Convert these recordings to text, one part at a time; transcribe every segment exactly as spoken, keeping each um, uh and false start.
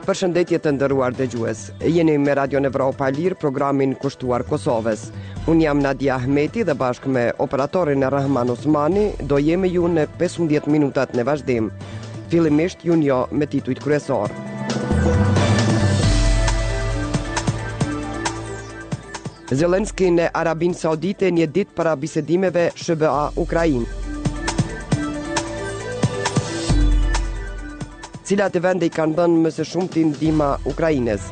Përshëndetje të nderuar dëgjues. Jeni me Radio Evropa e Lirë, programin kushtuar Kosovës. Unë jam Nadia Ahmeti dhe bashkë me operatorin e Rahman Osmani do jemi ju në pesëmbëdhjetë minutat në vazhdim. Fillimisht ju njo me titujt kryesor. Zelenski në Arabinë Saudite një ditë para bisedimeve S B A Ukrainë. Cilat e vende i kanë dhënë më së shumti ndihmë Ukrainës.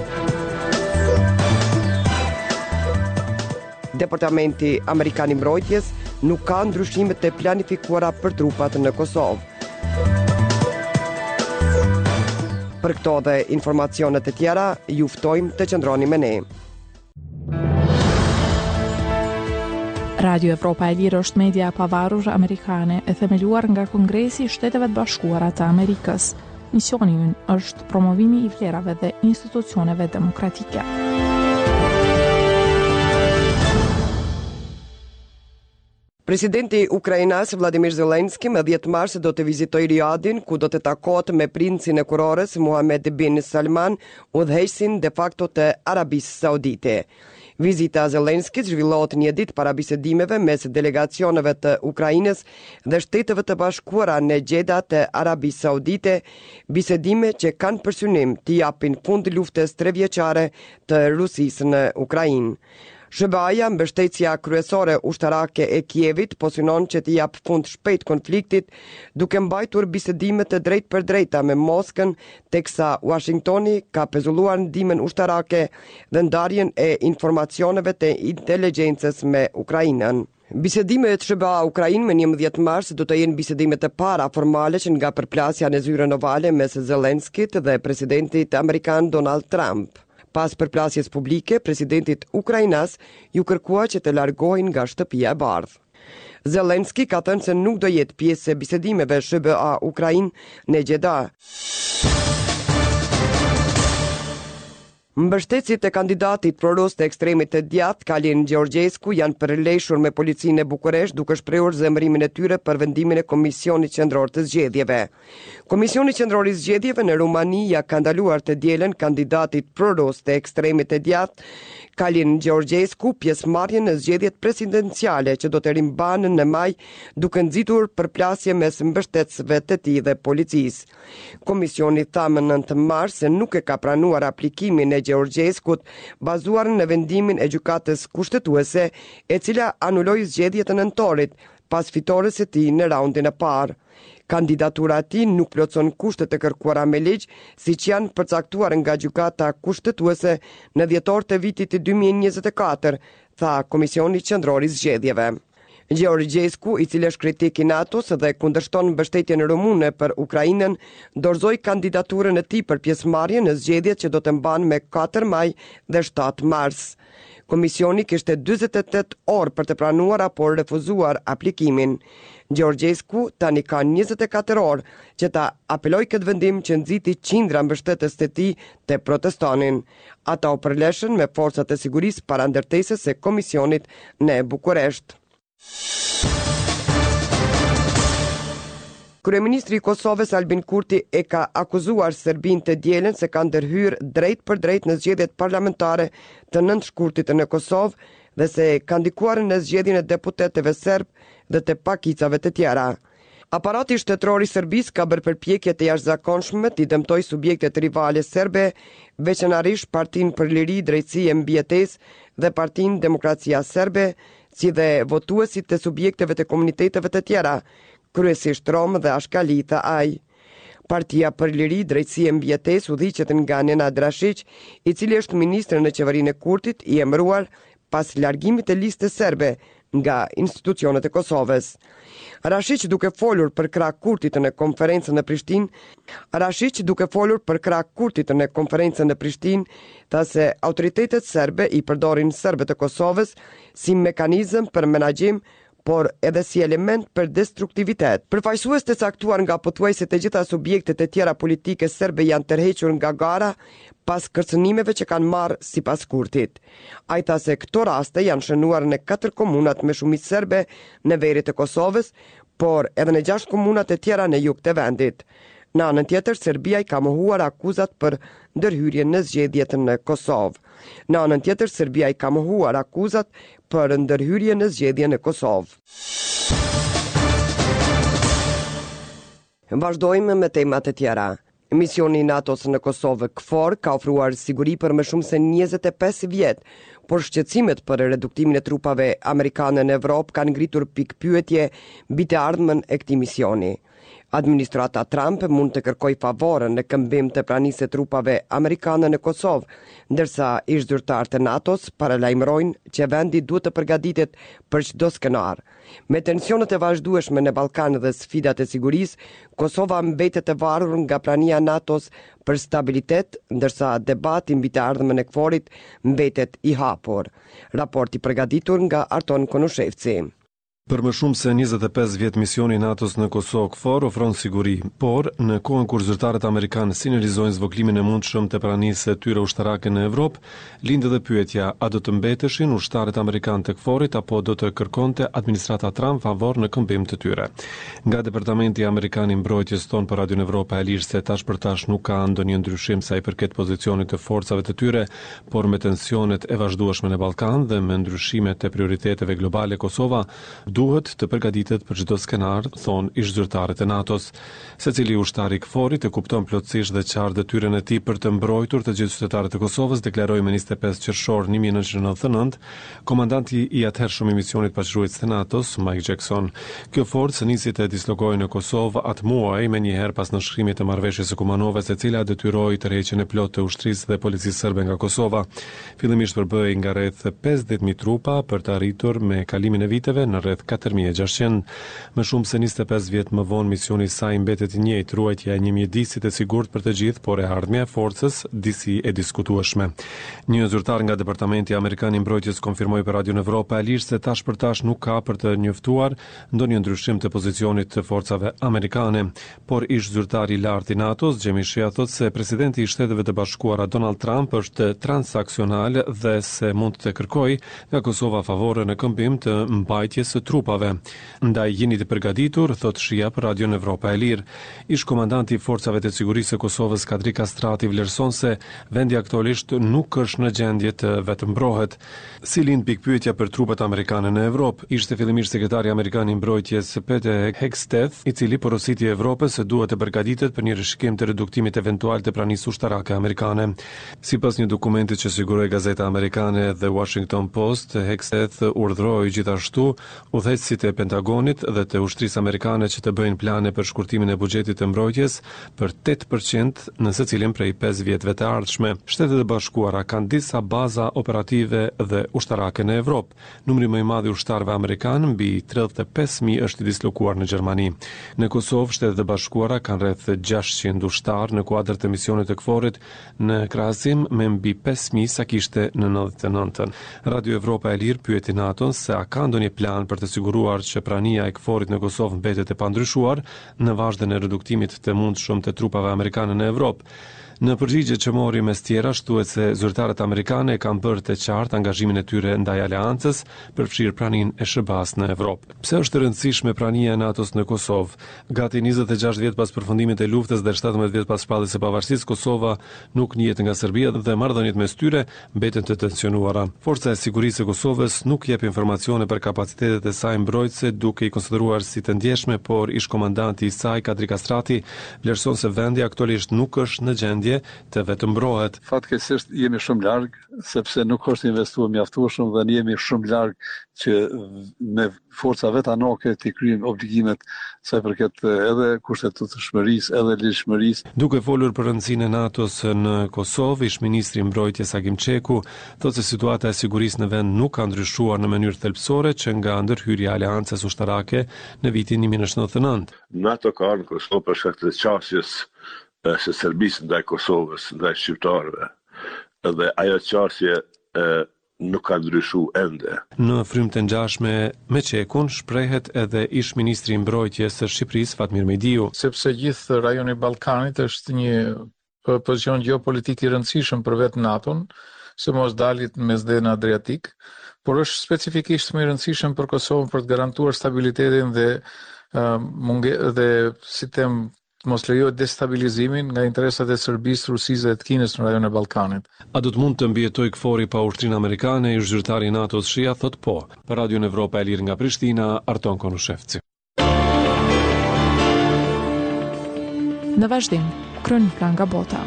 Departamenti Amerikan i Mbrojtjes nuk ka ndryshime të planifikuara për trupat në Kosovë. Për këto dhe informacionet e tjera, ju ftojmë të qëndroni me ne. Radio Evropa e Lirë është media e pavarur amerikane e themeluar nga Kongresi i Shteteve të Bashkuara të Amerikës. Misioni i ynë është promovimi i vlerave dhe institucioneve demokratike. Presidenti Ukrainas Vladimir Zelenski më dhjetë mars do të vizitojë Riyadhin, ku do të takohet me princin e kurorës Mohammed bin Salman, udhëheqësin de facto të Arabisë Saudite. Vizita Zelenskit zhvillohet një ditë para bisedimeve mes delegacioneve të Ukrainës dhe Shteteve të Bashkuara në Jeddah të Arabisë Saudite, bisedime që kanë për synim të japin fund luftës trevjeçare të Rusisë në Ukrainë. S B A-ja, mbështetësia kryesore ushtarake e Kievit, po synon që të jap fund shpejt konfliktit, duke mbajtur bisedime të drejt për drejta me Moskën, teksa Washingtoni ka pezulluar ndihmën ushtarake dhe ndarjen e informacioneve të inteligjencës me Ukrainën. Bisedimet S B A Ukrainë me njëmbëdhjetë mars do të jenë bisedimet e para formale që nga përplasja në zyrën ovale mes Zelenskit dhe presidentit amerikan Donald Trump. Pas përplasjes publike, presidentit Ukrainas ju kërkua që të largohin nga shtëpia e bardhë. Zelenski ka thënë se nuk do jetë pjesë e bisedimeve S B A Ukrainë në Jeddah. Mbështetësit e kandidatit prorus të ekstremit të djathtë Kalin Gjeorgjesku janë përleshur me policinë e Bukuresht duke shprehur zemërimin e tyre për vendimin e Komisionit Qendror të Zgjedhjeve. Komisioni Qendror i Zgjedhjeve në Rumani ja ka ndaluar të dielën kandidatit prorus të ekstremit të djathtë Kalin Gjeorgjesku pjesëmarrjen në zgjedhjet presidenciale që do të rimbanë në maj, duke nxitur përplasje mes mbështetësve të tij dhe policisë. Komisioni tha më nëntë mars se nuk e ka pranuar aplikimin e Gjeorgjeskut bazuar në vendimin e gjykatës kushtetuese, e cila anuloi zgjedhjet e nëntorit pas fitores së tij në raundin e parë. Kandidatura e tij nuk plotson kushtet e kërkuara me ligj, siç janë përcaktuar nga gjykata kushtetuese në dhjetor të vitit dy mijë e njëzet e katër, tha Komisioni Qendror i Zgjedhjeve. Gjeorgjesku, i cili është kritik i NATO-s dhe kundërshton mbështetjen rumune për Ukrainën, dorëzoi kandidaturën e tij për pjesëmarrje në zgjedhjet që do të mbahen me katër maj dhe shtatë mars. Komisioni kishte dyzet e tetë orë për të pranuar apo refuzuar aplikimin. Gjeorgjesku tani ka njëzet e katër orë që ta apeloj këtë vendim që nxiti qindra mbështetës të tij të protestonin. Ata u përleshën me forcat e sigurisë para ndërtesës së komisionit në Bukuresht. Kryeministri i Kosovës Albin Kurti e ka akuzuar Serbinë të dielën se ka ndërhyrë drejt për drejt në zgjedhjet parlamentare të nëntë shkurtit në Kosovë dhe se ka ndikuar në zgjedhjen e deputetëve serb dhe të pakicave të tjera. Aparati shtetëror i Serbisë ka bërë përpjekje të jashtëzakonshme të dëmtojë subjektet rivale serbe, veçanërisht Partinë për Liri, Drejtësi e Mbijetesë dhe Partinë Demokracia Serbe, si dhe votuesit të subjekteve të komuniteteve të tjera, kryesisht Rom dhe Ashkali, tha ai. Partia për Liri, Drejtësi e Mbijetesë udhëhiqet nga Nenad Rashiq, i cili është ministër në qeverinë e Kurtit, i emëruar pas largimit të listës serbe nga institucionet e Kosovës. Rashiq duke folur për krah Kurtit në konferencën në Prishtinë, Rashiq duke folur për krah Kurtit në konferencën në Prishtinë, tha se autoritetet serbe i përdorin serbët e Kosovës si mekanizëm për menaxhim, por edhe si element për destruktivitet. Përfaqësues të caktuar nga pothuajse të gjitha subjektet e tjera politike serbe janë tërhequr nga gara pas kërcënimeve që kanë marrë sipas Kurtit. Ai tha se këto raste janë shënuar në katër komunat me shumicë serbe në veriut të Kosovës, por edhe në gjashtë komunat e tjera në jug të vendit. Në anën tjetër, Serbia i ka mohuar akuzat për ndërhyrje në zgjedhjet në Kosovë. Në anën tjetër, Serbia i ka mohuar akuzat për ndërhyrje në zgjedhje në Kosovë. Vazhdojmë me temat e tjera. Misioni i NATO-s në Kosovë, KFOR, ka ofruar siguri për më shumë se njëzet e pesë vjet, por shqetësimet për reduktimin e trupave amerikane në Evropë kanë ngritur pikpyetje mbi të ardhmen e këtij misioni. Administrata Trump mund të kërkoj favorën në këmbim të pranisë e trupave amerikane në Kosovë, ndërsa ish-zyrtarët e NATO-s paralajmërojnë që vendi duhet të përgatitet për çdo skenar. Me tensionet e vazhdueshme në Ballkan dhe sfidat e sigurisë, Kosova mbetet e varur nga prania e NATO-s për stabilitet, ndërsa debati mbi të ardhmen e KFOR-it mbetet i hapur. Raporti përgatitur nga Arton Konushevci. Për më shumë se njëzet e pesë vjet misioni i NATO-s në Kosovë KFOR ofron siguri, por në kohën kur zyrtarët amerikanë sinjalizojnë zvogëlimin e mundshëm të pranisë së tyre ushtarake në Evropë, lind edhe pyetja, a do të mbeteshin ushtarët amerikanë të KFOR-it apo do të kërkonte administrata Trump favor në këmbim të tyre. Nga Departamenti Amerikan i Mbrojtjes ton për Radion Evropa e lirë se tash për tash nuk ka ndonjë ndryshim sa i përket pozicionit të forcave të tyre, por me tensionet e vazhdueshme në Ballkan dhe me ndryshimet e prioriteteve globale, Kosova duhet të përgatitet për çdo skenar, thon ish-zyrtarët e NATO-s. Secili ushtar i KFOR-it e kupton plotësisht dhe qartë detyrën e tij për të mbrojtur të gjithë qytetarët e Kosovës, deklaroi me njëzet e pesë qershor një mijë e nëntëqind e nëntëdhjetë e nëntë komandanti i atëhershëm i misionit paqërues të NATO-s, Mike Jackson. Kjo forcë nisi të dislokohej në Kosovë atë muaj me njëherë pas nënshkrimit të marrëveshjes së Kumanoves, e cila detyroi tërheqjen e plotë të ushtrisë dhe policisë serbe nga Kosova. Fillimisht përbëhej nga rreth pesëdhjetë mijë trupa për të arritur me kalimin e viteve në rreth katër mijë e gjashtëqind. Më shumë se njëzet e pesë vjet më vonë misioni i saj mbetet i njëjtë, ruajtja e një mjedisit e sigurt për të gjithë, por e ardhmja e forcës disi e diskutueshme. Një zyrtar nga Departamenti Amerikan i Mbrojtjes konfirmoi për Radion Evropa e lirë se tash për tash nuk ka për të njoftuar ndonjë ndryshim të pozicionit të forcave amerikane, por ish zyrtari i lartë i NATO-s, Jimmy Shea, thotë se presidenti i Shteteve të Bashkuara Donald Trump është transaksional dhe se mund të kërkojë nga Kosova favore në këmbim të mbajtjes së trupave. Ndaj jeni të përgatitur, thot Shia për Radion Evropa e Lirë. Ish komandanti i forcave të sigurisë së Kosovës, Kadri Kastrati, vlerëson se vendi aktualisht nuk është në gjendje të vetëmbrohet. Si lind pikpyetja për trupat amerikane në Evropë, ishte fillimisht sekretari amerikan i mbrojtjes Pete Hegseth, i cili porositi Evropës se duhet të përgatitet për një rishkim të reduktimit eventual të pranisë ushtarake amerikane. Sipas një dokumenti që siguroi gazeta amerikane The Washington Post, Hegseth urdhëroi gjithashtu udhëheqësit e Pentagonit dhe të ushtrisë amerikane që të bëjnë plane për shkurtimin e buxhetit të mbrojtjes për tetë përqind në secilin prej pesë vjetëve të ardhshme. Shtetet e Bashkuara kanë disa baza operative dhe ushtarake në Evropë. Numri më i madh i ushtarëve amerikanë, mbi tridhjetë e pesë mijë, është i dislokuar në Gjermani. Në Kosovë, Shtetet e Bashkuara kanë rreth gjashtëqind ushtarë në kuadër të misionit të KFOR-it, në krahasim me mbi pesë mijë sa kishte në nëntëdhjetë e nëntën. Radio Evropa e Lirë pyeti NATO-n se a ka ndonjë plan për të siguruar që prania e KFOR-it në Kosovë mbetet e pandryshuar në vazhdën e reduktimit të mundshëm të trupave amerikane në Evropë. Në përgjigje që mori mes tjera, shtuhet se zyrtarët amerikane kanë bërë të qartë angazhimin e tyre ndaj aleancës për fshirë praninë e S B A-s në Evropë. Pse është e rëndësishme prania e NATO-s në Kosovë? Gati njëzet e gjashtë vjet pas përfundimit të luftës dhe shtatëmbëdhjetë vjet pas shpalljes së pavarësisë, Kosova nuk njihet nga Serbia dhe marrëdhëniet mes tyre mbeten të tensionuara. Forca e sigurisë së Kosovës nuk jep informacione për kapacitetet e saj mbrojtëse, duke i konsideruar si të ndjeshme, por ish komandanti i saj, Kadri Kastrati, vlerëson se vendi aktualisht nuk është në gjendje të vetëmbrohet. Fatkeqësisht jemi shumë larg, sepse nuk është investuar mjaftueshëm dhe ne jemi shumë larg që me forca vetanake të kryejmë obligimet sa i përket edhe kushtetueshmërisë, edhe ligjshmërisë. Duke folur për rëndësinë e NATO-s në Kosovë, ish-ministri i mbrojtjes Agim Çeku thotë se situata e sigurisë në vend nuk ka ndryshuar në mënyrë thelbësore që nga ndërhyrja e aleancës ushtarake në vitin një mijë e nëntëqind e nëntëdhjetë. NATO ka në Kosovë për shkak të qasjes së Serbisë ndaj Kosovës, ndaj shqiptarëve. Dhe ajo qasje e, nuk ka ndryshuar ende. Në frymë të ngjashme me Çekun shprehet edhe ish-ministri i mbrojtjes së Shqipërisë Fatmir Mejdiu. Sepse gjithë rajoni i Ballkanit është një pozicion gjeopolitik i rëndësishëm për vetë NATO-n, se mos dalit në Mesdhen Adriatik, por është specifikisht më i rëndësishëm për Kosovën për të garantuar stabilitetin dhe uh, munge dhe si them të mos lejohet destabilizimin nga interesat e Serbisë, Rusisë dhe të Kinës në rajonin e Ballkanit. A do të mund të mbijetoj KFOR-i pa ushtrinë amerikane? I zyrtari i NATO-s Shia thot po. Për Radion Evropa e Lirë nga Prishtina, Arton Konushevci. Në vazhdim, kronika nga bota.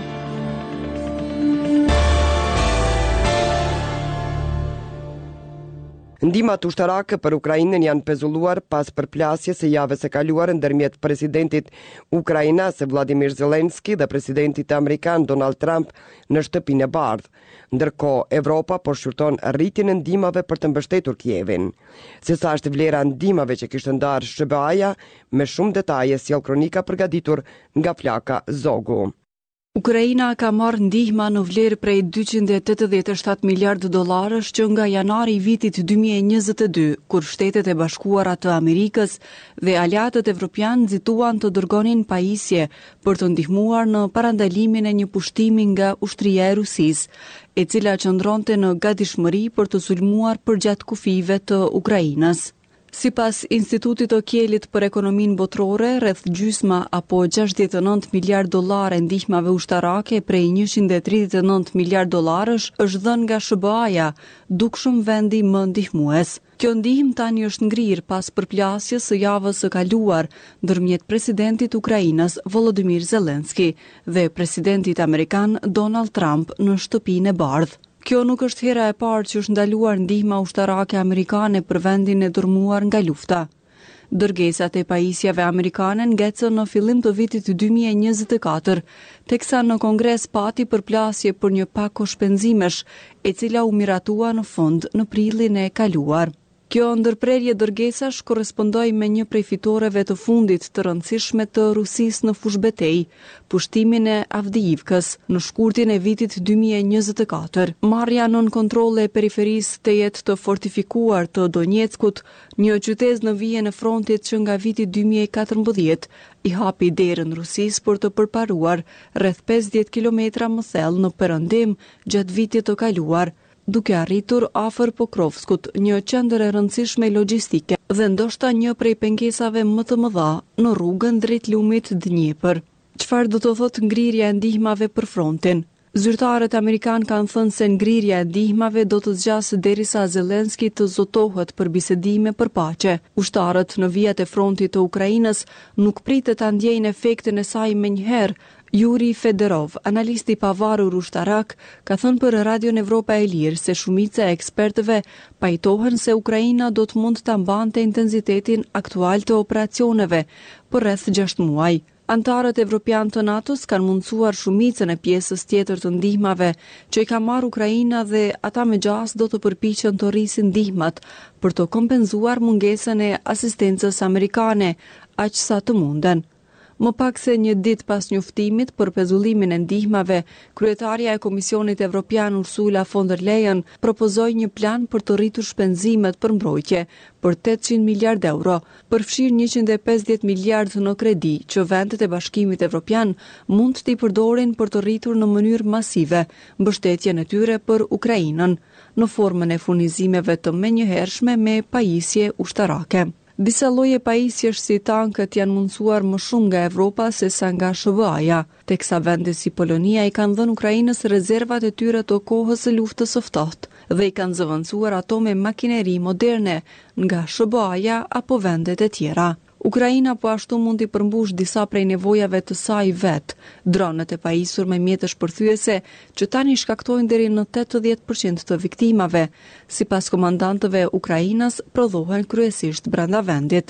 Ndihmat ushtarake për Ukrainën janë pezulluar pas përplasjes së javës së kaluar ndërmjet presidentit ukrainas Vladimir Zelensky dhe presidentit amerikan Donald Trump në shtëpinë e Bardhë. Ndërkohë, Evropa po shqyrton rritjen e ndihmave për të mbështetur Kievin. Se sa është vlera e ndihmave që kishte ndarë S B A-ja, me shumë detaje sjell kronika përgatitur nga Flaka Zogu. Ukraina ka marrë ndihma në vlerë prej dyqind e tetëdhjetë e shtatë miliardë dollarësh që nga janari i vitit dy mijë e njëzet e dy, kur Shtetet e Bashkuara të Amerikës dhe aleatët evropian nxituan të dërgonin pajisje për të ndihmuar në parandalimin e një pushtimi nga ushtria e Rusisë, e cila qëndronte në gatishmëri për të sulmuar përgjatë kufive të Ukrainës. Sipas Institutit të Kielit për Ekonominë Botërore, rreth gjysma apo gjashtëdhjetë e nëntë miliardë dollarë ndihmave ushtarake prej njëqind e tridhjetë e nëntë miliardë dollarësh është dhënë nga S B A-ja, dukshëm vendi më ndihmues. Kjo ndihmë tani është ngrirë pas përplasjes së javës së kaluar ndërmjet presidentit Ukrainës Volodymyr Zelensky dhe presidentit amerikan Donald Trump në shtëpinë e Bardhë. Kjo nuk është hera e parë që është ndaluar ndihma ushtarake amerikane për vendin e dërmuar nga lufta. Dërgesat e pajisjeve amerikane ngecën në fillim të vitit dy mijë e njëzet e katër, teksa në Kongres pati përplasje për një pako shpenzimesh, e cila u miratua në fund në prilin e kaluar. Kjo ndërprerje dërgesash korrespondoi me një prej fitoreve të fundit të rëndësishme të Rusisë në fushë betejë, pushtimin e Avdiivkës në shkurtin e vitit dy mijë e njëzet e katër. Marrja nën kontroll e periferisë të jetë të fortifikuar të Donjeckut, një qytet në vijën e frontit që nga viti dy mijë e katërmbëdhjetë i hapi derën Rusisë për të përparuar rreth pesëdhjetë kilometra më thellë në perëndim gjatë vitit të kaluar, duke arritur afër Pokrovskut, një qendër e rëndësishme logjistike dhe ndoshta një prej pengesave më të mëdha në rrugën drejt lumit Dnjepër. Çfarë do të thotë ngrirja e ndihmave për frontin? Zyrtarët amerikan kanë thënë se ngrirja e ndihmave do të zgjasë derisa Zelensky të zotohet për bisedime për paqe. Ushtarët në vijat e frontit të Ukrainës nuk pritet ta ndjejnë efektin e saj menjëherë. Yuri Federov, analisti pavarur ushtarak, ka thënë për Radion Evropa e Lirë se shumica e ekspertëve pajtohen se Ukraina do të mund ta mbante intensitetin aktual të operacioneve për rreth gjashtë muaj. Antarët evropian të NATO-s kanë mundësuar shumicën e pjesës tjetër të ndihmave që i ka marrë Ukraina dhe ata me gjas do të përpiqen të rrisin ndihmat për të kompenzuar mungesën e asistencës amerikane, aq sa të munden. Më pak se një ditë pas njoftimit për pezullimin e ndihmave, kryetaria e Komisionit Evropian Ursula von der Leyen propozoi një plan për të rritur shpenzimet për mbrojtje për tetëqind miliardë euro, përfshir njëqind e pesëdhjetë miliardë në kredi që vendet e Bashkimit Evropian mund t'i përdorin për të rritur në mënyrë masive mbështetjen e tyre për Ukrainën, në formën e furnizimeve të menjëhershme me pajisje ushtarake. Disa lloje pajisjesh si tankët janë mundësuar më shumë nga Evropa se sa nga S B A-ja, teksa vende si Polonia i kanë dhënë Ukrainës rezervat e tyre të kohës së luftës së ftohtë dhe i kanë zëvendësuar ato me makineri moderne nga S B A-ja apo vendet e tjera. Ukraina po ashtu mund t'i përmbush disa prej nevojave të saj vet, dronet e pajisur me mjete shpërthyese që tani shkaktojnë deri në tetëdhjetë përqind të viktimave, sipas komandantëve Ukrainas prodhohen kryesisht brenda vendit.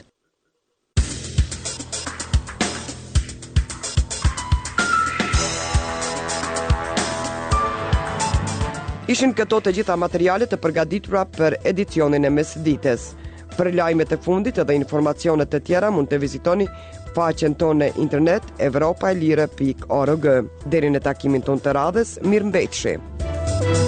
Ishin këto të gjitha materialet të përgatitura për edicionin e mesdites. Për lajmet e fundit edhe informacionet të tjera mund të vizitoni faqen tonë në internet evropa e lire pikë org. Deri në takimin tonë të radhës, mirëmbëjtje.